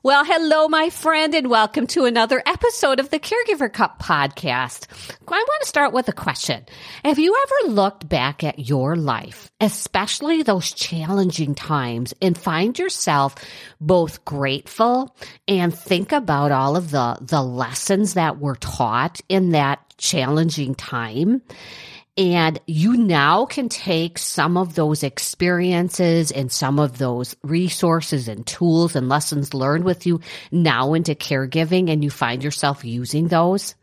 Well, hello, my friend, and welcome to another episode of the Caregiver Cup podcast. I want to start with a question. Have you ever looked back at your life, especially those challenging times, and find yourself both grateful and think about all of the lessons that were taught in that challenging time? And you now can take some of those experiences and some of those resources and tools and lessons learned with you now into caregiving, and you find yourself using those.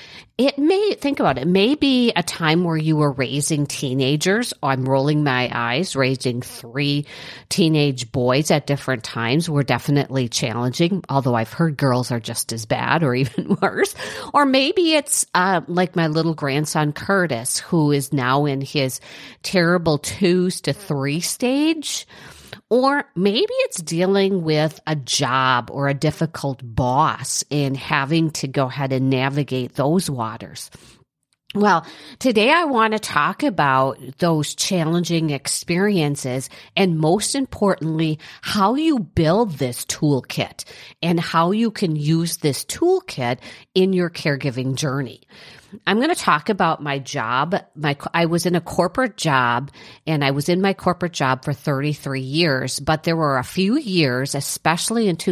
Think about it, it may be a time where you were raising teenagers. I'm rolling my eyes. Raising 3 teenage boys at different times were definitely challenging, although I've heard girls are just as bad or even worse. Or maybe it's like my little grandson, Curtis, who is now in his terrible 2s to 3 stage. Or maybe it's dealing with a job or a difficult boss and having to go ahead and navigate those waters. Well, today I want to talk about those challenging experiences and, most importantly, how you build this toolkit and how you can use this toolkit in your caregiving journey. I'm going to talk about my job. I was in a corporate job, and I was in my corporate job for 33 years, but there were a few years, especially in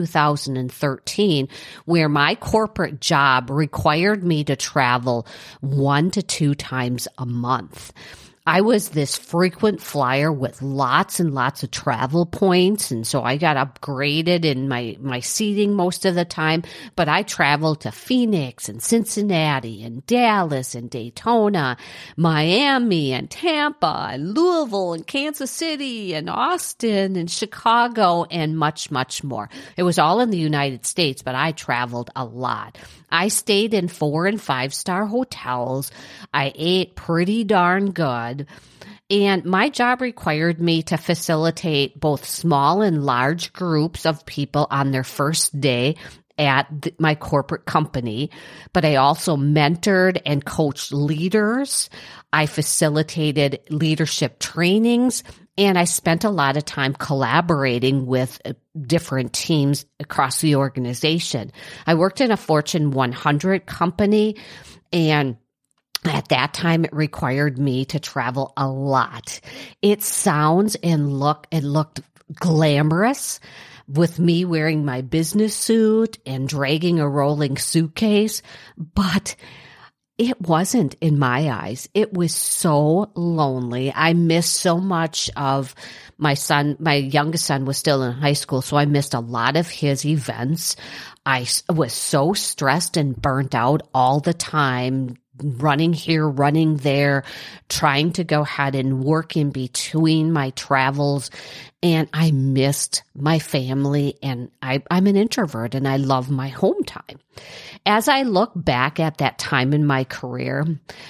2013, where my corporate job required me to travel 1 to 2 times a month. I was this frequent flyer with lots and lots of travel points, and so I got upgraded in my seating most of the time, but I traveled to Phoenix and Cincinnati and Dallas and Daytona, Miami and Tampa and Louisville and Kansas City and Austin and Chicago and much, much more. It was all in the United States, but I traveled a lot. I stayed in 4- and 5-star hotels. I ate pretty darn good. And my job required me to facilitate both small and large groups of people on their first day at my corporate company. But I also mentored and coached leaders. I facilitated leadership trainings. And I spent a lot of time collaborating with different teams across the organization. I worked in a Fortune 100 company, and at that time, it required me to travel a lot. It sounds and looked glamorous, with me wearing my business suit and dragging a rolling suitcase, but it wasn't in my eyes. It was so lonely. I missed so much of my son. My youngest son was still in high school, so I missed a lot of his events. I was so stressed and burnt out all the time, running here, running there, trying to go ahead and work in between my travels. And I missed my family, and I'm an introvert, and I love my home time. As I look back at that time in my career,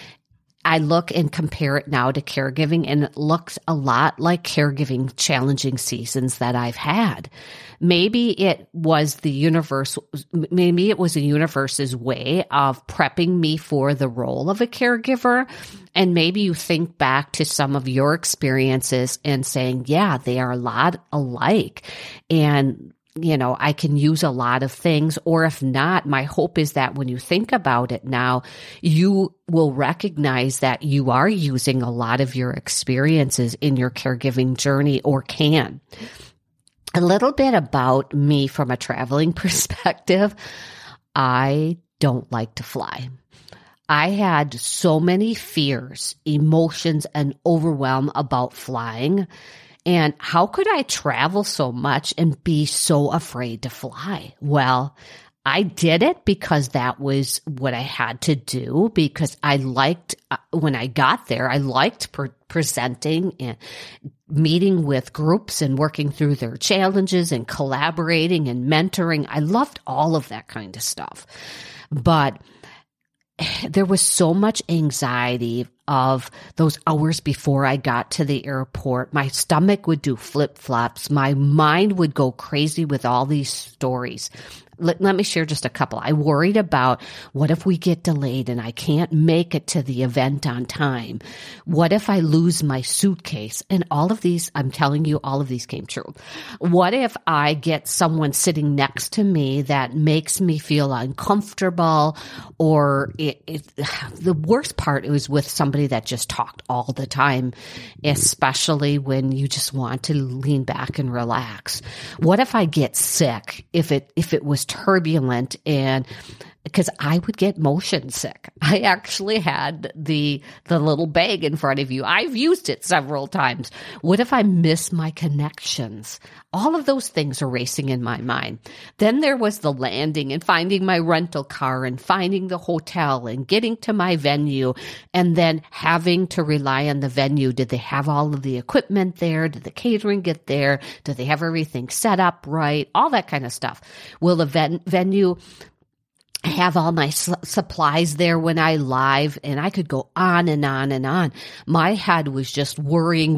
I look and compare it now to caregiving, and it looks a lot like caregiving challenging seasons that I've had. Maybe it was the universe's way of prepping me for the role of a caregiver. And maybe you think back to some of your experiences and saying, yeah, they are a lot alike. And I can use a lot of things, or if not, my hope is that when you think about it now, you will recognize that you are using a lot of your experiences in your caregiving journey, or can. A little bit about me from a traveling perspective. I don't like to fly. I had so many fears, emotions, and overwhelm about flying. And how could I travel so much and be so afraid to fly? Well, I did it because that was what I had to do, because I liked, when I got there, I liked presenting and meeting with groups and working through their challenges and collaborating and mentoring. I loved all of that kind of stuff. But there was so much anxiety of those hours before I got to the airport. My stomach would do flip-flops. My mind would go crazy with all these stories. Let me share just a couple. I worried about, what if we get delayed and I can't make it to the event on time? What if I lose my suitcase? And all of these, I'm telling you, all of these came true. What if I get someone sitting next to me that makes me feel uncomfortable? Or the worst part, it was with somebody that just talked all the time, especially when you just want to lean back and relax. What if I get sick if it was turbulent, and because I would get motion sick. I actually had the little bag in front of you. I've used it several times. What if I miss my connections? All of those things are racing in my mind. Then there was the landing and finding my rental car and finding the hotel and getting to my venue, and then having to rely on the venue. Did they have all of the equipment there? Did the catering get there? Did they have everything set up right? All that kind of stuff. Will the venue have all my supplies there when I live? And I could go on and on and on. My head was just worrying,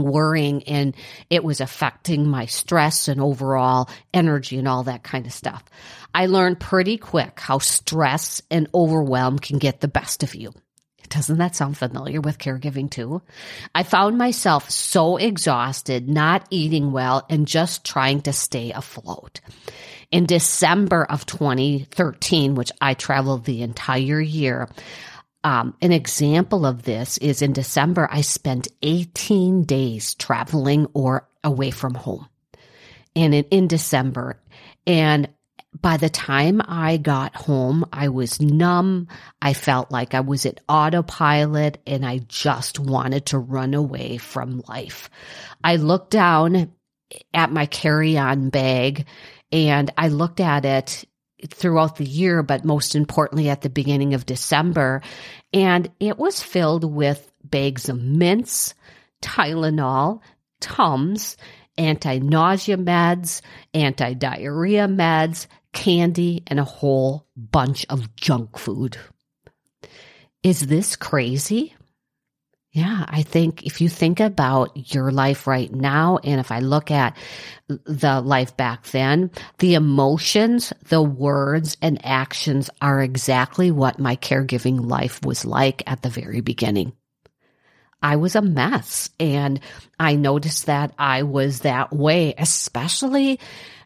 and it was affecting my stress and overall energy and all that kind of stuff. I learned pretty quick how stress and overwhelm can get the best of you. Doesn't that sound familiar with caregiving too? I found myself so exhausted, not eating well, and just trying to stay afloat. In December of 2013, which I traveled the entire year, an example of this is in December, I spent 18 days traveling or away from home. And in December, and by the time I got home, I was numb. I felt like I was at autopilot, and I just wanted to run away from life. I looked down at my carry-on bag, and I looked at it throughout the year, but most importantly at the beginning of December, and it was filled with bags of mints, Tylenol, Tums, anti-nausea meds, anti-diarrhea meds, candy, and a whole bunch of junk food. Is this crazy? Yeah, I think if you think about your life right now, and if I look at the life back then, the emotions, the words, and actions are exactly what my caregiving life was like at the very beginning. I was a mess, and I noticed that I was that way, especially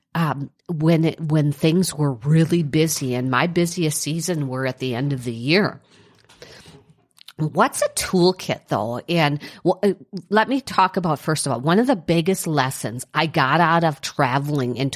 when things were really busy, and my busiest season were at the end of the year. What's a toolkit though? And let me talk about, first of all, one of the biggest lessons I got out of traveling in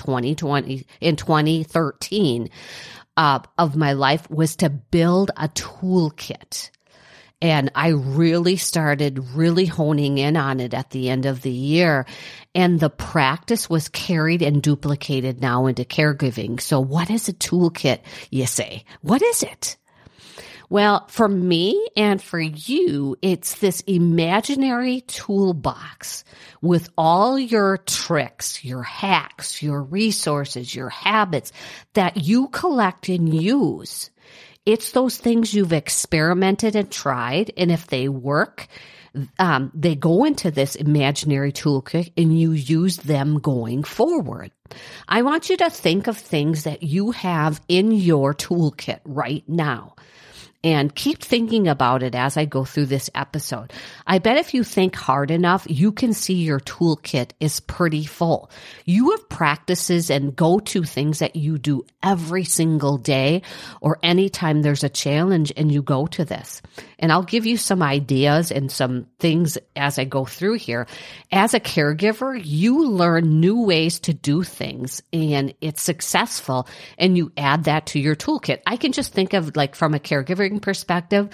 2013 of my life was to build a toolkit. And I really started honing in on it at the end of the year. And the practice was carried and duplicated now into caregiving. So what is a toolkit, you say? What is it? Well, for me and for you, it's this imaginary toolbox with all your tricks, your hacks, your resources, your habits that you collect and use. It's those things you've experimented and tried, and if they work, they go into this imaginary toolkit and you use them going forward. I want you to think of things that you have in your toolkit right now. And keep thinking about it as I go through this episode. I bet if you think hard enough, you can see your toolkit is pretty full. You have practices and go-to things that you do every single day or anytime there's a challenge and you go to this. And I'll give you some ideas and some things as I go through here. As a caregiver, you learn new ways to do things and it's successful, and you add that to your toolkit. I can just think of, like, from a caregiving perspective,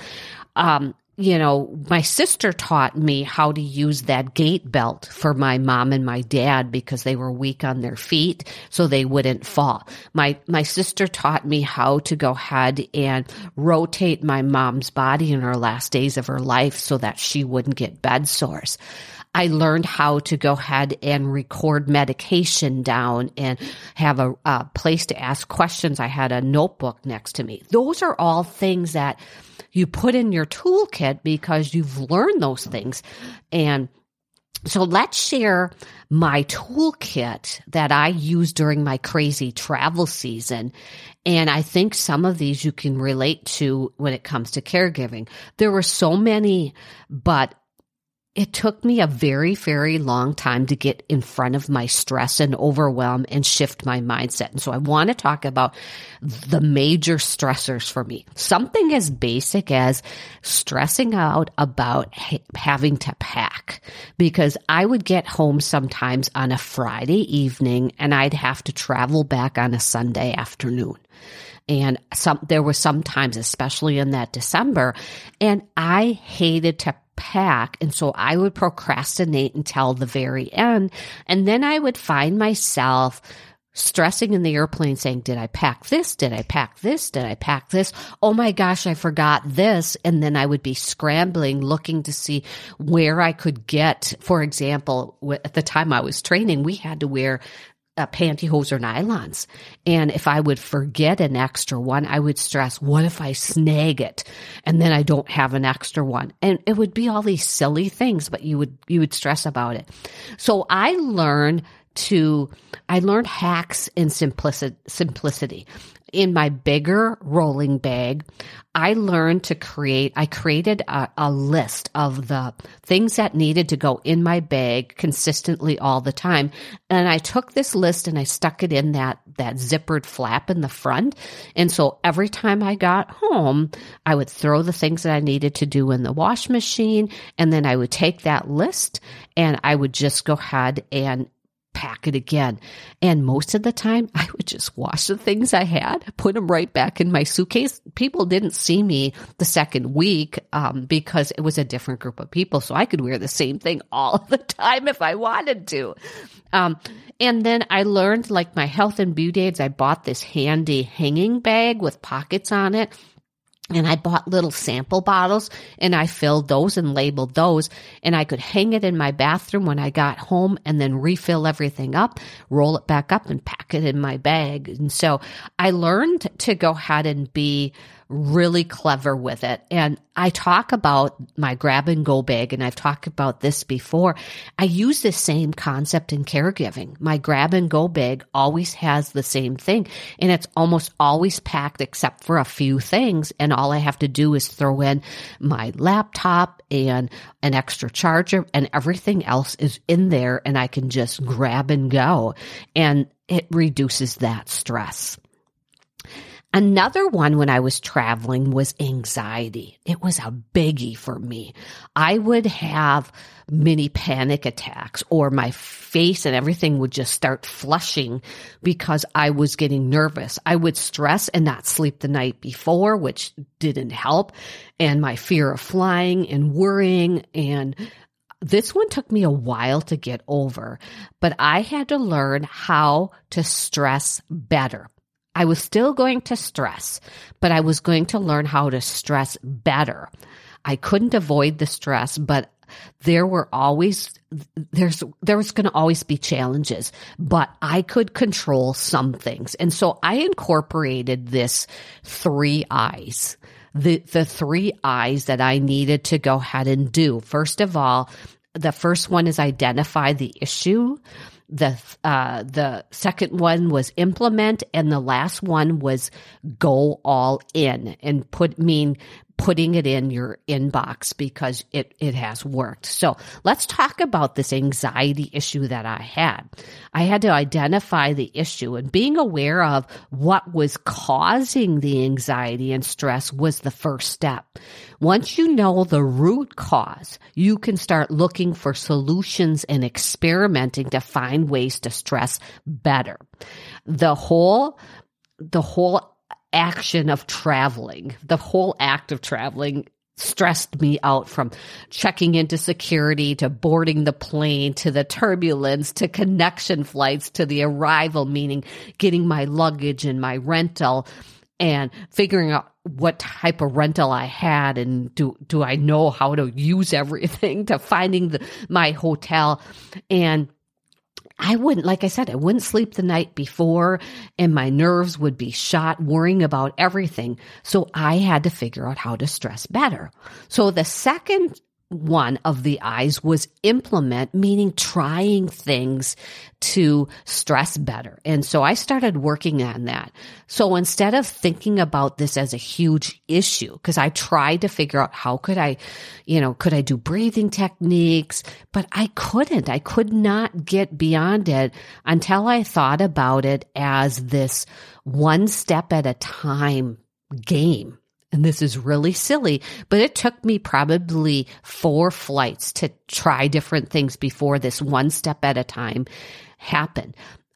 my sister taught me how to use that gait belt for my mom and my dad because they were weak on their feet, so they wouldn't fall. My sister taught me how to go ahead and rotate my mom's body in her last days of her life so that she wouldn't get bed sores. I learned how to go ahead and record medication down and have a place to ask questions. I had a notebook next to me. Those are all things that you put in your toolkit because you've learned those things. And so let's share my toolkit that I used during my crazy travel season. And I think some of these you can relate to when it comes to caregiving. There were so many, but it took me a very, very long time to get in front of my stress and overwhelm and shift my mindset. And so I want to talk about the major stressors for me. Something as basic as stressing out about having to pack, because I would get home sometimes on a Friday evening and I'd have to travel back on a Sunday afternoon. And there were some times, especially in that December, and I hated to pack. And so I would procrastinate until the very end. And then I would find myself stressing in the airplane saying, did I pack this? Did I pack this? Did I pack this? Oh my gosh, I forgot this. And then I would be scrambling, looking to see where I could get, for example, at the time I was training, we had to wear pantyhose or nylons. And if I would forget an extra one, I would stress, what if I snag it and then I don't have an extra one? And it would be all these silly things, but you would stress about it. So I learned hacks and simplicity. In my bigger rolling bag, I created a list of the things that needed to go in my bag consistently all the time. And I took this list and I stuck it in that zippered flap in the front. And so every time I got home, I would throw the things that I needed to do in the wash machine. And then I would take that list and I would just go ahead and pack it again. And most of the time, I would just wash the things I had, put them right back in my suitcase. People didn't see me the second week because it was a different group of people. So I could wear the same thing all the time if I wanted to. And then I learned, like my health and beauty aids, I bought this handy hanging bag with pockets on it. And I bought little sample bottles and I filled those and labeled those, and I could hang it in my bathroom when I got home and then refill everything up, roll it back up and pack it in my bag. And so I learned to go ahead and be really clever with it. And I talk about my grab and go bag, and I've talked about this before. I use the same concept in caregiving. My grab and go bag always has the same thing, and it's almost always packed except for a few things. And all I have to do is throw in my laptop and an extra charger, and everything else is in there, and I can just grab and go. And it reduces that stress. Another one when I was traveling was anxiety. It was a biggie for me. I would have mini panic attacks, or my face and everything would just start flushing because I was getting nervous. I would stress and not sleep the night before, which didn't help. And my fear of flying and worrying, and this one took me a while to get over, but I had to learn how to stress better. I was still going to stress, but I was going to learn how to stress better. I couldn't avoid the stress, but there was going to always be challenges, but I could control some things. And so I incorporated this 3 I's, the 3 I's that I needed to go ahead and do. First of all, the first one is identify the issue. The second one was implement, and the last one was go all in, and putting it in your inbox because it has worked. So let's talk about this anxiety issue that I had. I had to identify the issue, and being aware of what was causing the anxiety and stress was the first step. Once you know the root cause, you can start looking for solutions and experimenting to find ways to stress better. The whole action of traveling, the whole act of traveling stressed me out, from checking into security to boarding the plane to the turbulence to connection flights to the arrival, meaning getting my luggage and my rental. and figuring out what type of rental I had and do I know how to use everything, to finding my hotel. And I wouldn't sleep the night before, and my nerves would be shot worrying about everything. So I had to figure out how to stress better. So the second one of the I's was implement, meaning trying things to stress better. And so I started working on that. So instead of thinking about this as a huge issue, because I tried to figure out how could I do breathing techniques, but I could not get beyond it until I thought about it as this one step at a time game. And this is really silly, but it took me probably 4 flights to try different things before this one step at a time happened.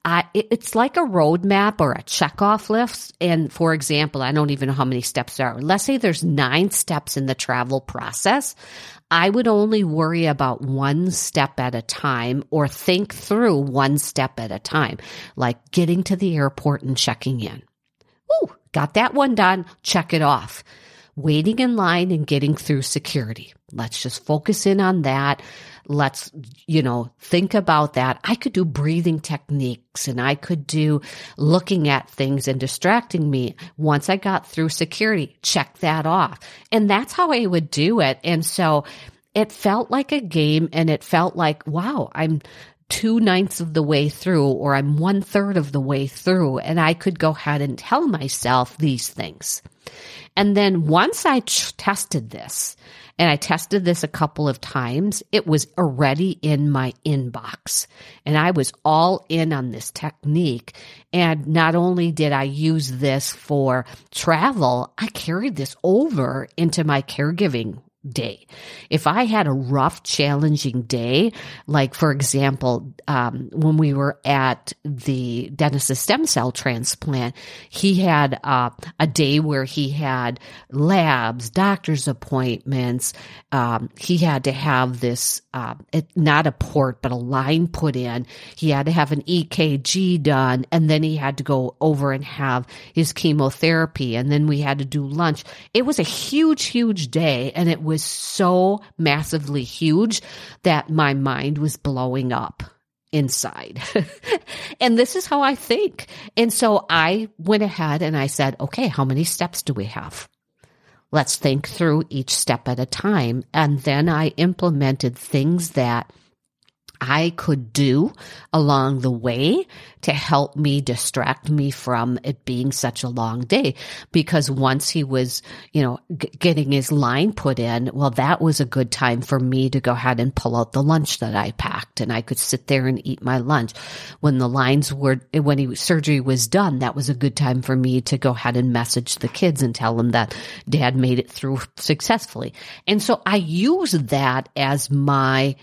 It's like a roadmap or a checkoff list. And for example, I don't even know how many steps there are. Let's say there's 9 steps in the travel process. I would only worry about 1 step at a time, or think through 1 step at a time, like getting to the airport and checking in. Ooh, got that one done. Check it off. Waiting in line and getting through security. Let's just focus in on that. Let's, think about that. I could do breathing techniques, and I could do looking at things and distracting me. Once I got through security, check that off. And that's how I would do it. And so it felt like a game, and it felt like, wow, I'm 2/9 of the way through, or I'm 1/3 of the way through, and I could go ahead and tell myself these things. And then once I tested this, and I tested this a couple of times, it was already in my inbox, and I was all in on this technique. And not only did I use this for travel, I carried this over into my caregiving day. If I had a rough, challenging day, like for example, when we were at the Dennis's stem cell transplant, he had a day where he had labs, doctor's appointments. He had to have this, not a port, but a line put in. He had to have an EKG done, and then he had to go over and have his chemotherapy, and then we had to do lunch. It was a huge, huge day, and it was so massively huge that my mind was blowing up inside. And this is how I think. And so I went ahead and I said, okay, how many steps do we have? Let's think through each step at a time. And then I implemented things that I could do along the way to help me distract me from it being such a long day. Because once he was, getting his line put in, well, that was a good time for me to go ahead and pull out the lunch that I packed, and I could sit there and eat my lunch. When surgery was done, that was a good time for me to go ahead and message the kids and tell them that Dad made it through successfully. And so I use that as my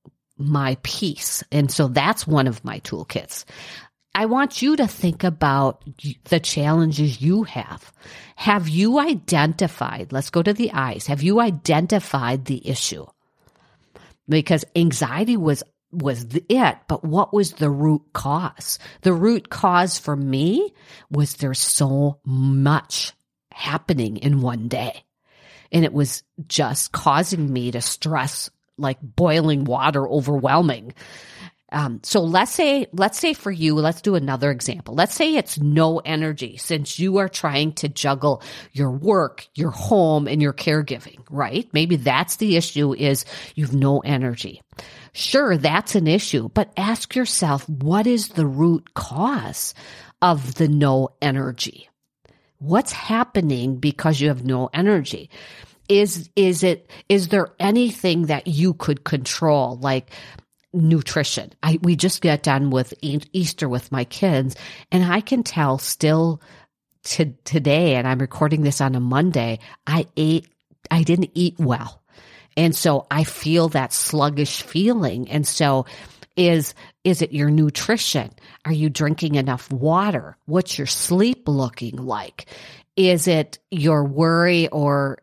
piece. And so that's one of my toolkits. I want you to think about the challenges you have. Have you identified, let's go to the I's, have you identified the issue? Because anxiety was it, but what was the root cause? The root cause for me was there's so much happening in one day. And it was just causing me to stress like boiling water, overwhelming. So let's say for you, let's do another example. Let's say it's no energy, since you are trying to juggle your work, your home, and your caregiving, right? Maybe that's the issue, is you've no energy. Sure, that's an issue, but ask yourself, what is the root cause of the no energy? What's happening because you have no energy? Is there anything that you could control, like nutrition? We just got done with Easter with my kids, and I can tell still today, and I'm recording this on a Monday, I didn't eat well. And so I feel that sluggish feeling. And so is it your nutrition? Are you drinking enough water? What's your sleep looking like? Is it your worry or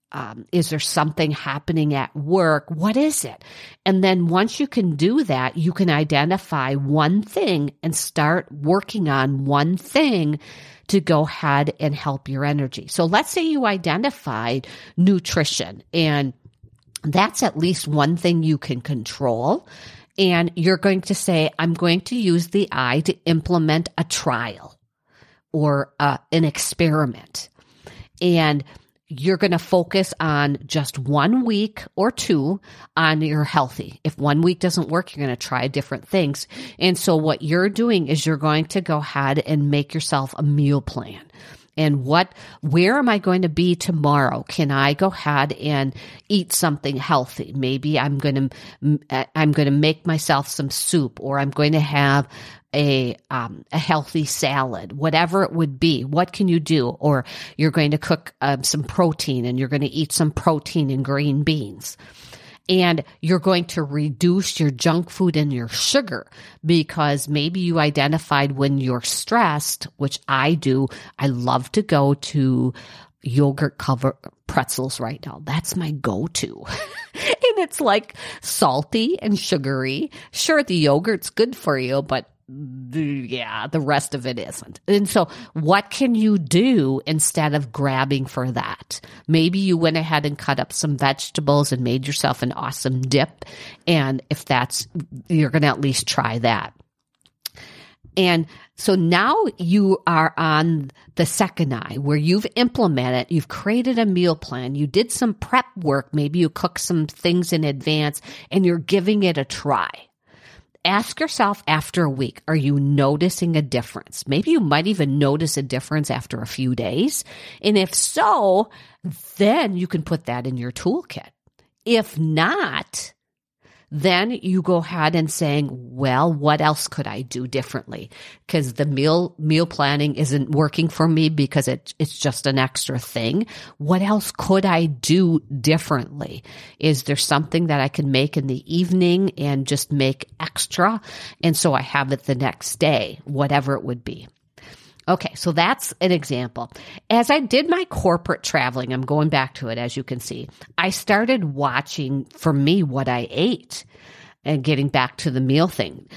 Is there something happening at work? What is it? And then once you can do that, you can identify one thing and start working on one thing to go ahead and help your energy. So let's say you identified nutrition, and that's at least one thing you can control. And you're going to say, I'm going to use the I to implement a trial or an experiment. And you're going to focus on just 1 week or 2 on your healthy. If 1 week doesn't work, you're going to try different things. And so what you're doing is you're going to go ahead and make yourself a meal plan. And where am I going to be tomorrow? Can I go ahead and eat something healthy? Maybe I'm going to make myself some soup, or I'm going to have a healthy salad, whatever it would be. What can you do? Or you're going to cook some protein, and you're going to eat some protein and green beans. And you're going to reduce your junk food and your sugar, because maybe you identified when you're stressed, which I do. I love to go to yogurt covered pretzels right now. That's my go-to. And it's like salty and sugary. Sure, the yogurt's good for you, but the rest of it isn't. And so what can you do instead of grabbing for that? Maybe you went ahead and cut up some vegetables and made yourself an awesome dip. And if you're going to at least try that. And so now you are on the second I, where you've implemented, you've created a meal plan, you did some prep work, maybe you cooked some things in advance, and you're giving it a try. Ask yourself after a week, are you noticing a difference? Maybe you might even notice a difference after a few days. And if so, then you can put that in your toolkit. If not, then you go ahead and saying, well, what else could I do differently? Because the meal planning isn't working for me because it's just an extra thing. What else could I do differently? Is there something that I can make in the evening and just make extra? And so I have it the next day, whatever it would be. Okay, so that's an example. As I did my corporate traveling, I'm going back to it, as you can see, I started watching, for me, what I ate, and getting back to the meal thing.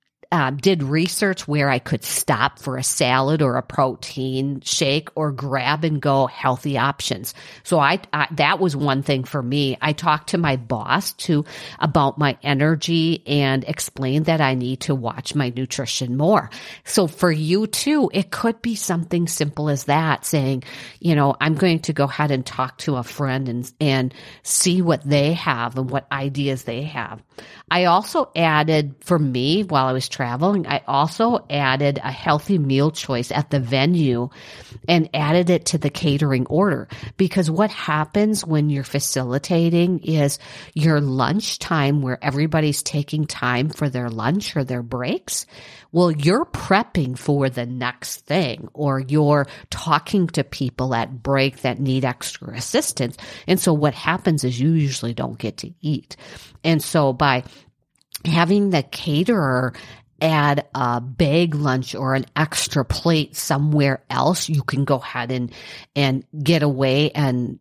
Did research where I could stop for a salad or a protein shake, or grab and go healthy options. So that was one thing for me. I talked to my boss about my energy and explained that I need to watch my nutrition more. So for you too, it could be something simple as that, saying, I'm going to go ahead and talk to a friend and see what they have and what ideas they have. I also added, for me, while I was traveling, I also added a healthy meal choice at the venue and added it to the catering order. Because what happens when you're facilitating is your lunchtime, where everybody's taking time for their lunch or their breaks. Well, you're prepping for the next thing, or you're talking to people at break that need extra assistance. And so what happens is you usually don't get to eat. And so by having the caterer add a bag lunch or an extra plate somewhere else, you can go ahead and get away and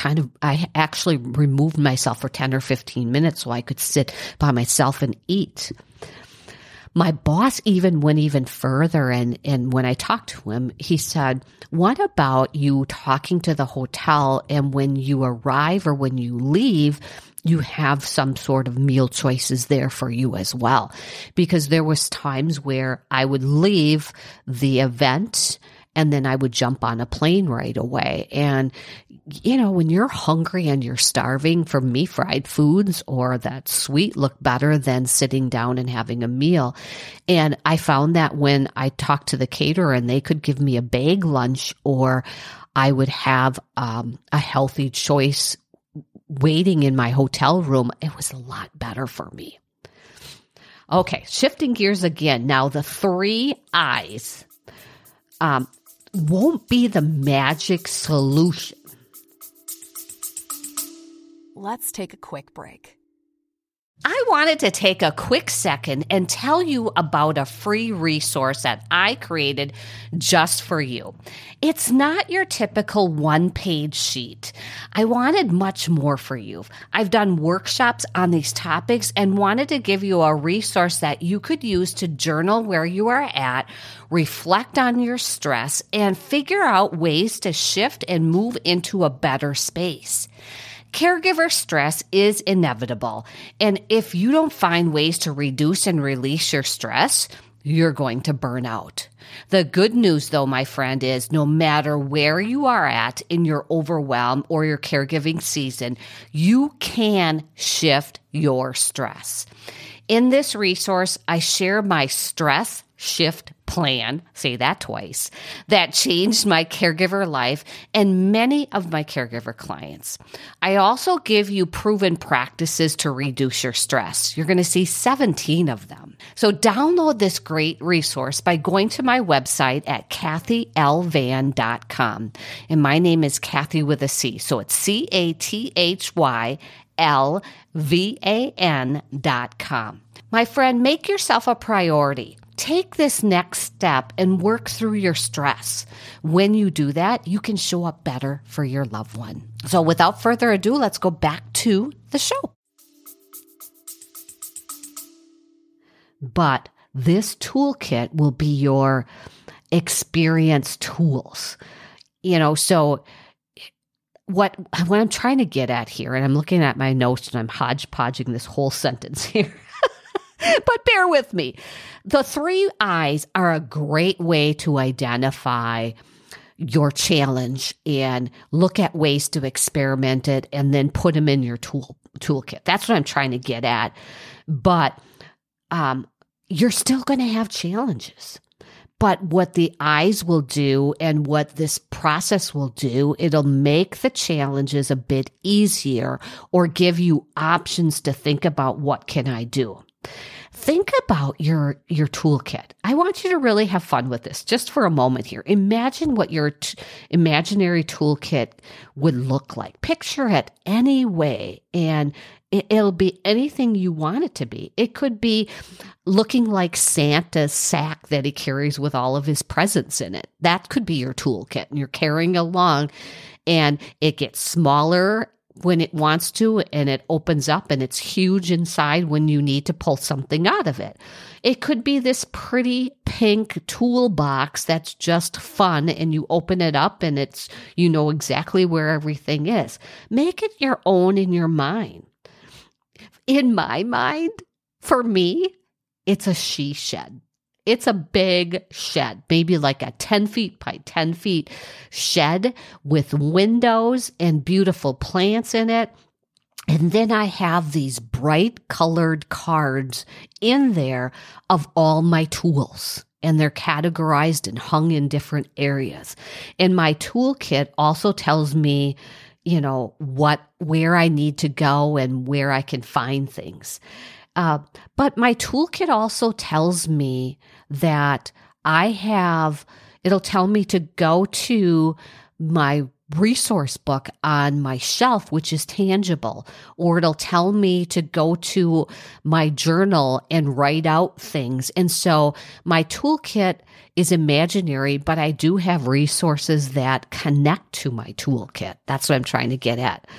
I actually removed myself for 10 or 15 minutes so I could sit by myself and eat. My boss even went even further, and when I talked to him, he said, what about you talking to the hotel, and when you arrive or when you leave, you have some sort of meal choices there for you as well? Because there was times where I would leave the event and then I would jump on a plane right away. And, when you're hungry and you're starving, for me, fried foods or that sweet look better than sitting down and having a meal. And I found that when I talked to the caterer and they could give me a bag lunch, or I would have a healthy choice waiting in my hotel room, it was a lot better for me. Okay, shifting gears again. Now, the 3 I's won't be the magic solution. Let's take a quick break. I wanted to take a quick second and tell you about a free resource that I created just for you. It's not your typical one-page sheet. I wanted much more for you. I've done workshops on these topics and wanted to give you a resource that you could use to journal where you are at, reflect on your stress, and figure out ways to shift and move into a better space. Caregiver stress is inevitable, and if you don't find ways to reduce and release your stress, you're going to burn out. The good news, though, my friend, is no matter where you are at in your overwhelm or your caregiving season, you can shift your stress. In this resource, I share my stress shift plan, say that twice, that changed my caregiver life and many of my caregiver clients. I also give you proven practices to reduce your stress. You're going to see 17 of them. So download this great resource by going to my website at kathylvan.com. And my name is Kathy with a C. So it's CATHYLVAN.com. My friend, make yourself a priority. Take this next step and work through your stress. When you do that, you can show up better for your loved one. So without further ado, let's go back to the show. But this toolkit will be your experience tools. So what I'm trying to get at here, and I'm looking at my notes and I'm hodgepodging this whole sentence here. But bear with me. The 3 I's are a great way to identify your challenge and look at ways to experiment it and then put them in your toolkit. That's what I'm trying to get at. But you're still going to have challenges. But what the I's will do and what this process will do, it'll make the challenges a bit easier or give you options to think about what can I do. Think about your toolkit. I want you to really have fun with this just for a moment here. Imagine what your imaginary toolkit would look like. Picture it any way, and it'll be anything you want it to be. It could be looking like Santa's sack that he carries with all of his presents in it. That could be your toolkit, and you're carrying along, and it gets smaller when it wants to, and it opens up and it's huge inside when you need to pull something out of it. It could be this pretty pink toolbox that's just fun, and you open it up and it's, you know exactly where everything is. Make it your own in your mind. In my mind, for me, it's a she shed. It's a big shed, maybe like a 10 feet by 10 feet shed with windows and beautiful plants in it. And then I have these bright colored cards in there of all my tools. And they're categorized and hung in different areas. And my toolkit also tells me, where I need to go and where I can find things. But my toolkit also tells me that it'll tell me to go to my resource book on my shelf, which is tangible, or it'll tell me to go to my journal and write out things. And so my toolkit is imaginary, but I do have resources that connect to my toolkit. That's what I'm trying to get at.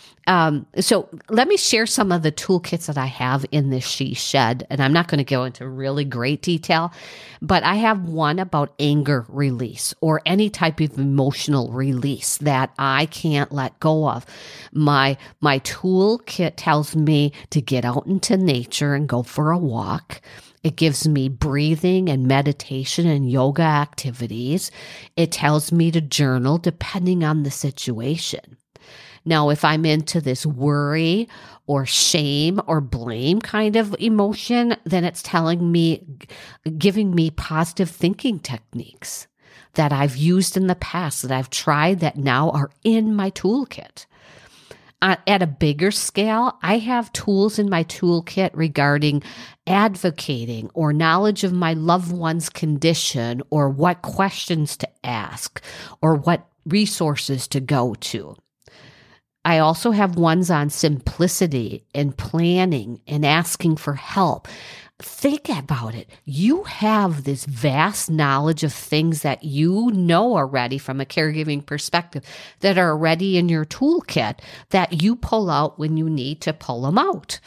So let me share some of the toolkits that I have in this she shed, and I'm not going to go into really great detail, but I have one about anger release or any type of emotional release that I can't let go of. My toolkit tells me to get out into nature and go for a walk. It gives me breathing and meditation and yoga activities. It tells me to journal depending on the situation. Now, if I'm into this worry or shame or blame kind of emotion, then it's telling me, giving me positive thinking techniques that I've used in the past, that I've tried, that now are in my toolkit. At a bigger scale, I have tools in my toolkit regarding advocating or knowledge of my loved one's condition, or what questions to ask, or what resources to go to. I also have ones on simplicity and planning and asking for help. Think about it. You have this vast knowledge of things that you know already from a caregiving perspective that are already in your toolkit that you pull out when you need to pull them out.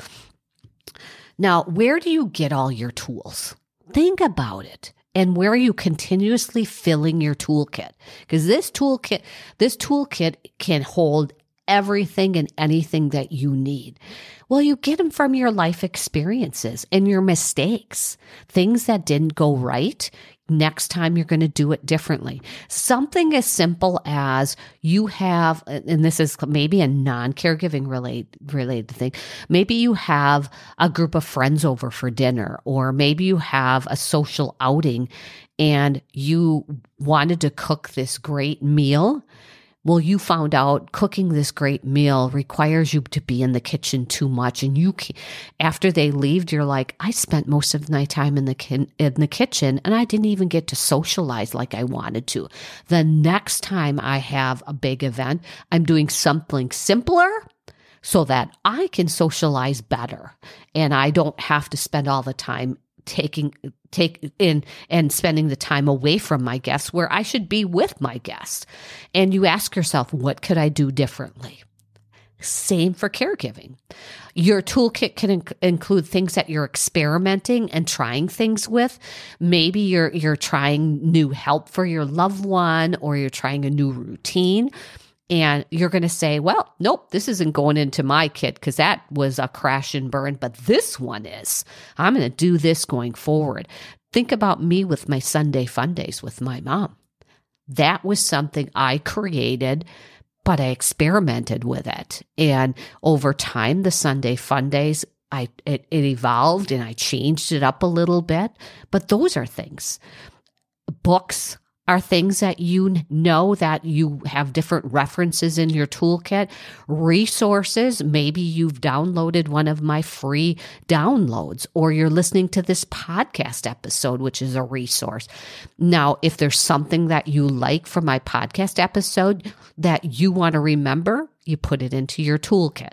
Now, where do you get all your tools? Think about it. And where are you continuously filling your toolkit? Because this toolkit can hold everything and anything that you need. Well, you get them from your life experiences and your mistakes, things that didn't go right. Next time you're going to do it differently. Something as simple as you have, and this is maybe a non-caregiving related thing. Maybe you have a group of friends over for dinner, or maybe you have a social outing and you wanted to cook this great meal. Well, you found out cooking this great meal requires you to be in the kitchen too much. And after they leave, you're like, I spent most of my time in the kitchen and I didn't even get to socialize like I wanted to. The next time I have a big event, I'm doing something simpler so that I can socialize better. And I don't have to spend all the time taking in and spending the time away from my guests where I should be with my guests. And you ask yourself, what could I do differently? Same for caregiving. Your toolkit can include things that you're experimenting and trying things with. Maybe you're trying new help for your loved one, or you're trying a new routine. And you're going to say, well, nope, this isn't going into my kit because that was a crash and burn, but this one is. I'm going to do this going forward. Think about me with my Sunday fun days with my mom. That was something I created, but I experimented with it. And over time, the Sunday fun days, it evolved and I changed it up a little bit. But those are things. Books are things that you know that you have different references in your toolkit. Resources, maybe you've downloaded one of my free downloads, or you're listening to this podcast episode, which is a resource. Now, if there's something that you like from my podcast episode that you want to remember, you put it into your toolkit.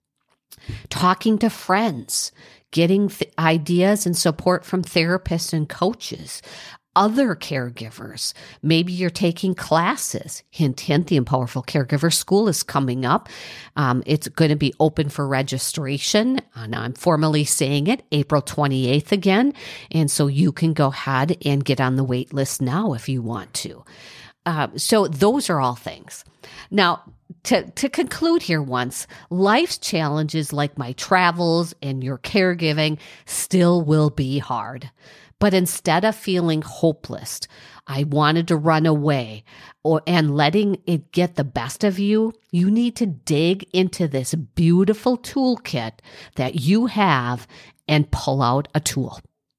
Talking to friends, getting ideas and support from therapists and coaches, other caregivers. Maybe you're taking classes. Hint, hint, the Empowerful Caregiver School is coming up. It's going to be open for registration. And I'm formally saying it, April 28th again. And so you can go ahead and get on the wait list now if you want to. So those are all things. Now, to conclude here once, life's challenges like my travels and your caregiving still will be hard. But instead of feeling hopeless, I wanted to run away and letting it get the best of you, you need to dig into this beautiful toolkit that you have and pull out a tool.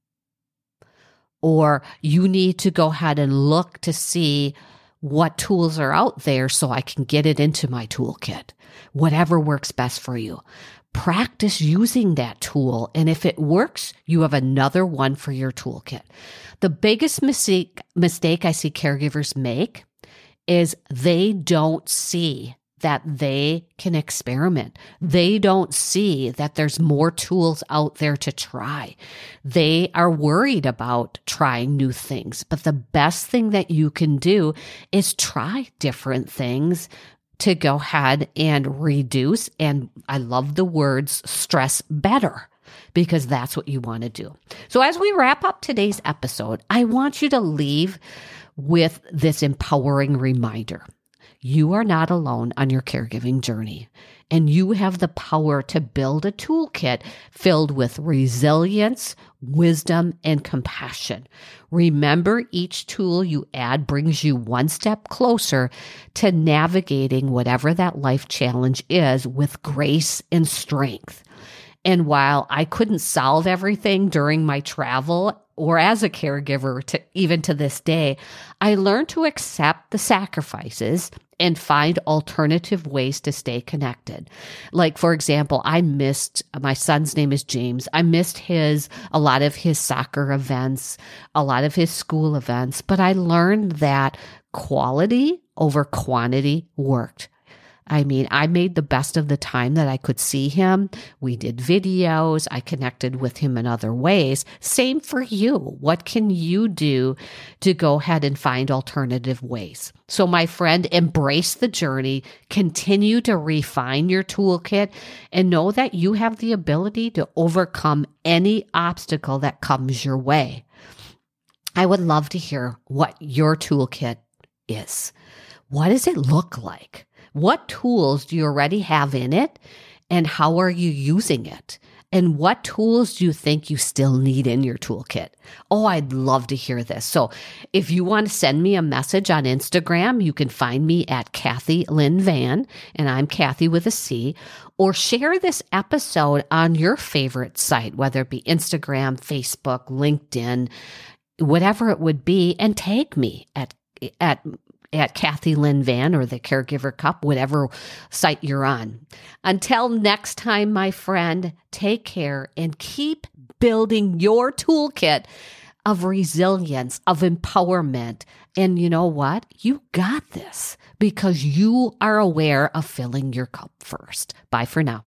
Or you need to go ahead and look to see what tools are out there so I can get it into my toolkit. Whatever works best for you. Practice using that tool, and if it works, you have another one for your toolkit. The biggest mistake I see caregivers make is they don't see that they can experiment. They don't see that there's more tools out there to try. They are worried about trying new things, but the best thing that you can do is try different things to go ahead and reduce, and I love the words, stress better, because that's what you want to do. So as we wrap up today's episode, I want you to leave with this empowering reminder. You are not alone on your caregiving journey, and you have the power to build a toolkit filled with resilience, wisdom, and compassion. Remember, each tool you add brings you one step closer to navigating whatever that life challenge is with grace and strength. And while I couldn't solve everything during my travel or as a caregiver even to this day, I learned to accept the sacrifices and find alternative ways to stay connected. Like, for example, I missed, my son's name is James. I missed a lot of his soccer events, a lot of his school events, but I learned that quality over quantity worked. I mean, I made the best of the time that I could see him. We did videos. I connected with him in other ways. Same for you. What can you do to go ahead and find alternative ways? So my friend, embrace the journey, continue to refine your toolkit, and know that you have the ability to overcome any obstacle that comes your way. I would love to hear what your toolkit is. What does it look like? What tools do you already have in it? And how are you using it? And what tools do you think you still need in your toolkit? Oh, I'd love to hear this. So if you want to send me a message on Instagram, you can find me at Kathy Lynn Van, and I'm Kathy with a C, or share this episode on your favorite site, whether it be Instagram, Facebook, LinkedIn, whatever it would be, and tag me at Kathy Lynn Van or the Caregiver Cup, whatever site you're on. Until next time, my friend, take care and keep building your toolkit of resilience, of empowerment. And you know what? You got this because you are aware of filling your cup first. Bye for now.